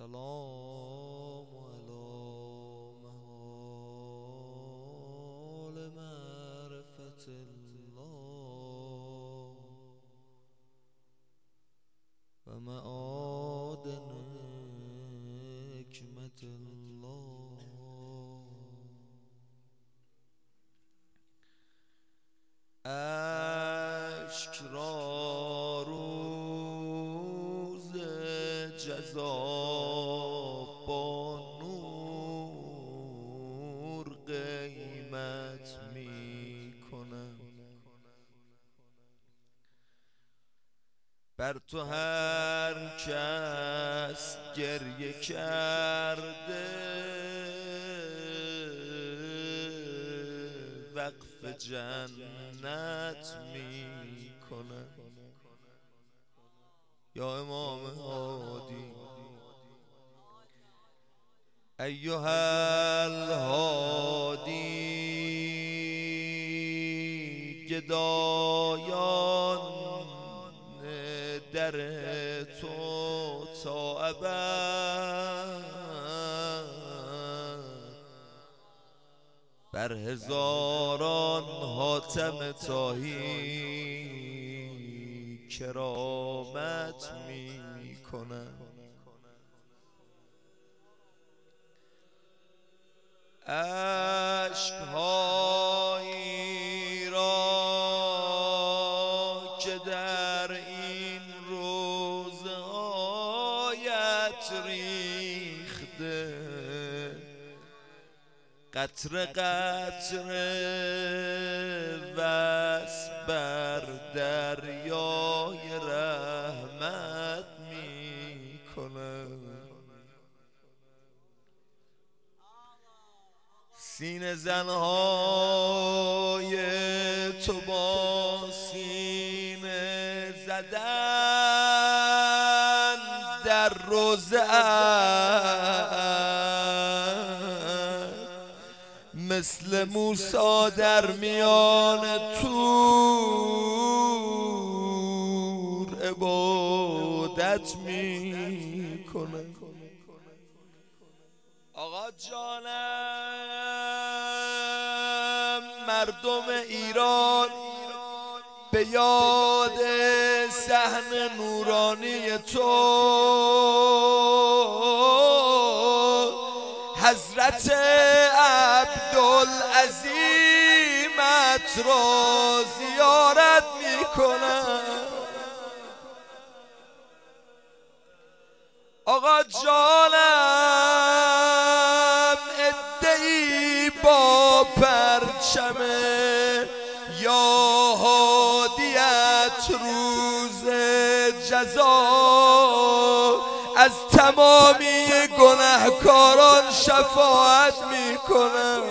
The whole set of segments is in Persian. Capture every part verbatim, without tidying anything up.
السلام على مهال معرفة الله و معادن حکمت الله. اشک را روز جزا با نور قیمت می کنم. بر تو هر کس گریه کرده وقف جنت می کنم. یا امام هادی ایها الهادی، گدایان در تو تا ابد بر هزاران حاتم طاهی کرامت می کنم. اشک‌هایی را که در این روزهایت ریخته قطره قطره وس بر دریای رحمت می کنم. سینه زنهای تو با سینه زدن در روزه مثل موسی در میان طور عبادت می کنه. آقا جانم، مردم ایران به یاد صحن نورانی تو حضرت عبدالعظیمت را زیارت میکنم. آقا جانم، عده‌ای با پرچم یا هادیت روز جزا از تمامی گناهکاران شفاعت میکنم.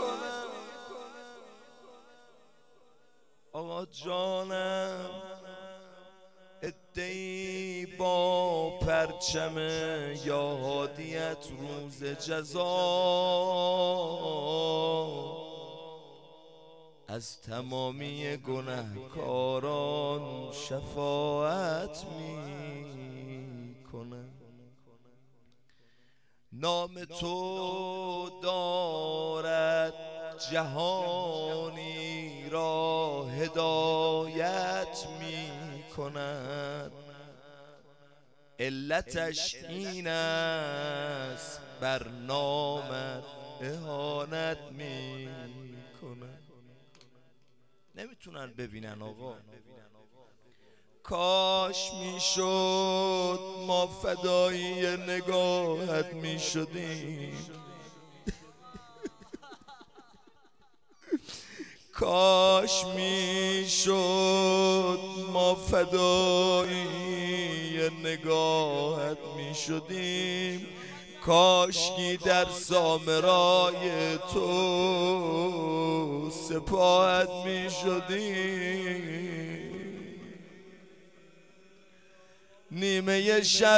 آقا جانم، عده‌ای با پرچم یا هادیت روز جزا از تمامی گناهکاران شفاعت میکنم. نام تو دارد جهانی را هدایت می کند. علتش این است بر نامت اهانت می کند. نمیتونن ببینن آقا. کاش میشد ما فدایی نگاهت میشدیم. کاش میشد ما فدایی نگاهت میشدیم. کاشکی در سامرای تو سپاهت میشدیم. نیمه شب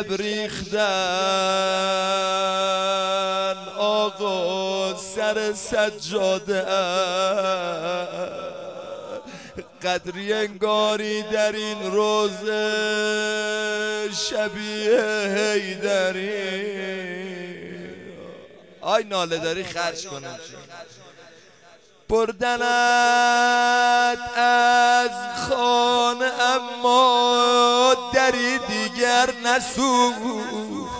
ریختن آقا سر سجاده قدری انگاری در این روزه شبیه حیدری. آی ناله داری خرج کنم بردنت از خانه اما دری دیگر نسوخت.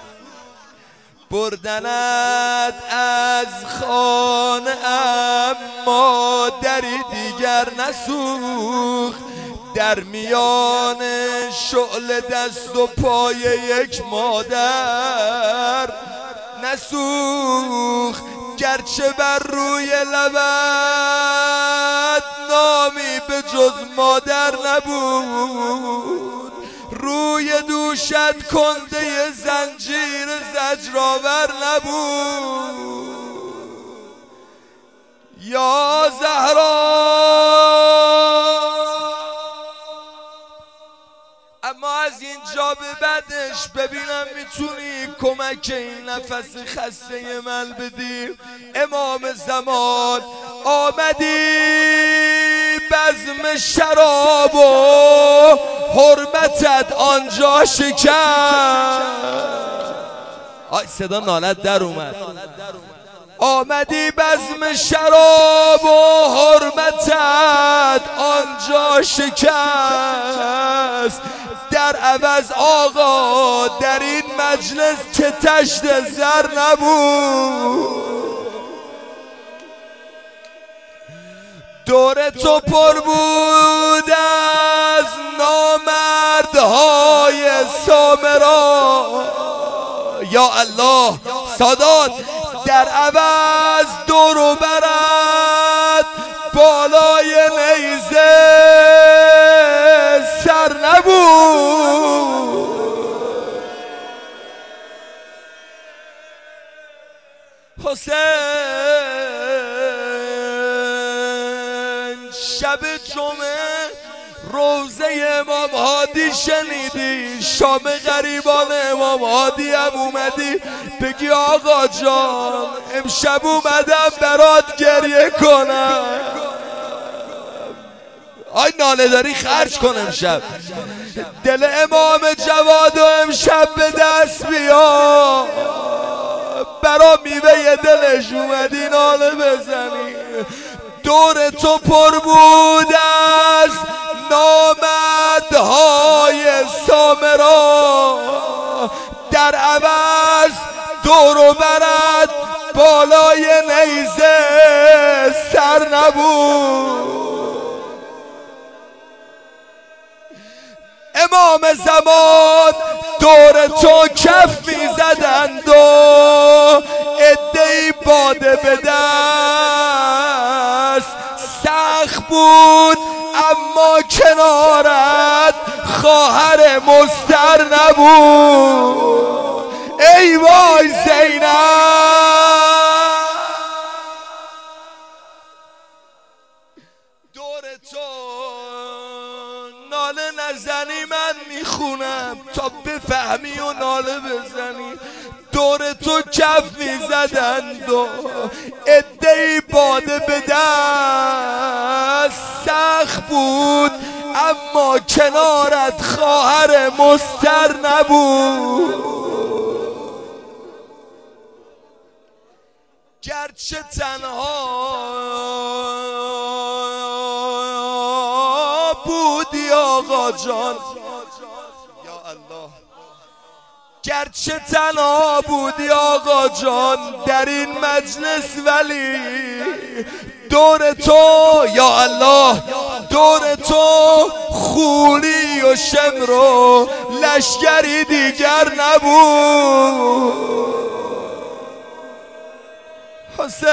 بردنت از خانه اما دری دیگر نسوخت. در میان شعله دست و پای یک مادر نسوخت. گرچه بر روی لبت نامی به جز مادر نبود، روی دوشت کنده زنجیر زجرآور نبود. یا زهرا اما از اینجا به بعدش ببینم میتونی کمک این نفس خسته من بدی. امام زمان آمدی بزم شراب و حرمتت آنجا شکست. آی صدا نالت در اومد. آمدی بزم شراب و حرمتت آنجا شکست. در عوض آقا در این مجلس که تشت زر نبود. دور تو پر بود از نامردهای سامرا. یا الله سادات در عوض دور و برد بالای نیزه سر نبود. حسین شب جمعه روزه امام هادی شنیدی، شام غریبان امام هادی هم اومدی بگی آقا جان امشب اومدم برات گریه کنم. آی ناله داری خرج کن امشب. دل امام جواد و امشب به دست بیا، برا میوه دلش اومدی ناله بزنی. دور تو پر بود از نامردهای سامرا. در عوض دور و برد بالای نیزه سر نبود. امام زمان دور تو کف می زدند و عده‌ای باده به دست. سخت بود اما کنارت خواهر مستر نبود. ای وای زینب دور تو ناله نزنی من میخونم تا بفهمی و ناله بزنی. دور تو کف میزدند و عده‌ای باده به دست. سخت بود اما کنارت خواهر مستر نبود. گرچه تنها بودی آقا جان، یا الله گرچه تنها بودی آقا جان در این مجلس، ولی دور تو یا الله دور تو خولی و شمر و لشکری دیگر نبود. حسین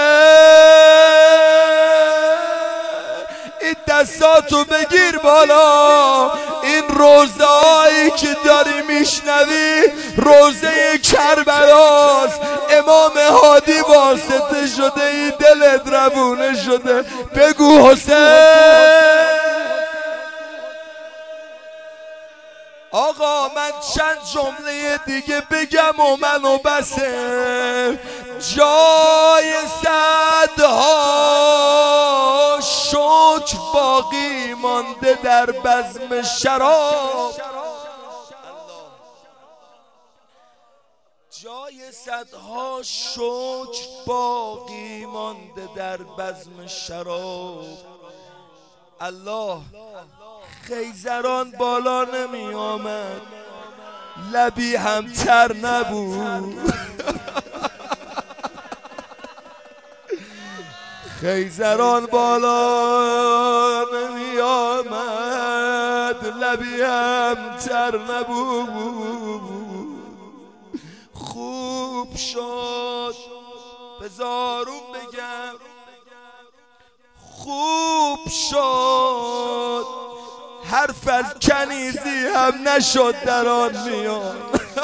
این دستاتو بگیر بالا. این روزهایی که داری میشنوی روزه کربلاست. امام هادی واسطه شده، این دلت روونه شده. بگو حسین. آقا من چند جمله دیگه بگم و منو بسه. جای صدها شکر باقی مانده در بزم شراب. جای صدها شکر باقی مانده در بزم شراب. الله خیزران بالا نمی آمد، لبی هم تر نبود. خیزران بالا نمی آمد، لبی هم تر نبود. خوب شد بزارون بگم، خوب شد حرف از کنیزی هم نشد در آن میان.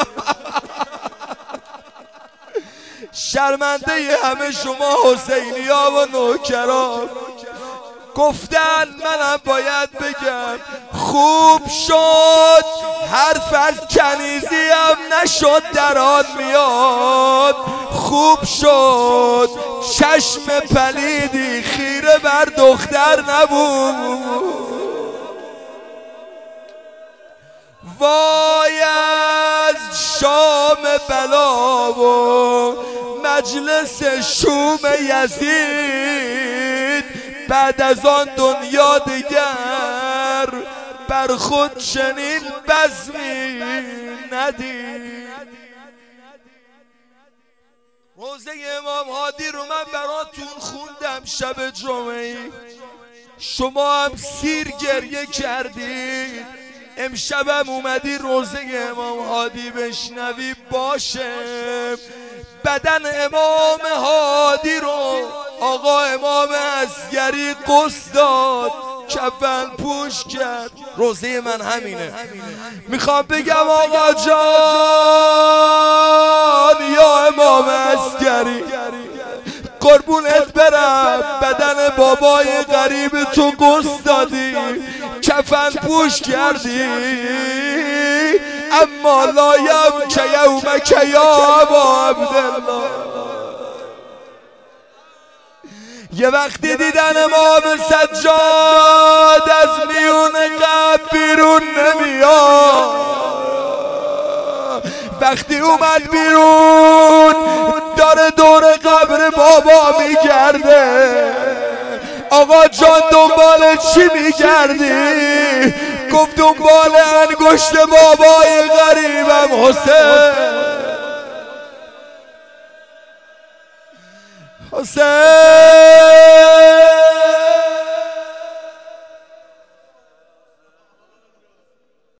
شرمنده همه شما حسینی ها و نوکران گفتن، منم باید بگم خوب شد حرف از کنیزی هم نشد در آن میاد. خوب شد چشم پلیدی خیره بر دختر نبود. وای از شام بلا و مجلس شوم یزید، بعد از آن دنیا دیگر بر خود چنین بزمی ندید. روزه امام هادی رو من براتون خوندم شب جمعه، شما هم سیر گریه کردید. امشبم اومدی روزه امام هادی بشنوی، باشه بدن امام هادی رو آقا امام عسگری قصد داد، کفن پوش کرد. روزه من همینه. میخوام بگم آقا جان یا امام عسگری قربونت برم، بدن بابای غریب تو قصد دادی، کفن پوش کردی، اما لایم که یومک یا ابا عبدالله. یه وقتی دیدن امام سجاد از میون قبر بیرون نمیاد، وقتی اومد بیرون داره دور قبر بابا میگرده. آقا جان دنبال چی میگردی؟ گفت دنبال انگشت بابای غریبم حسین. حسین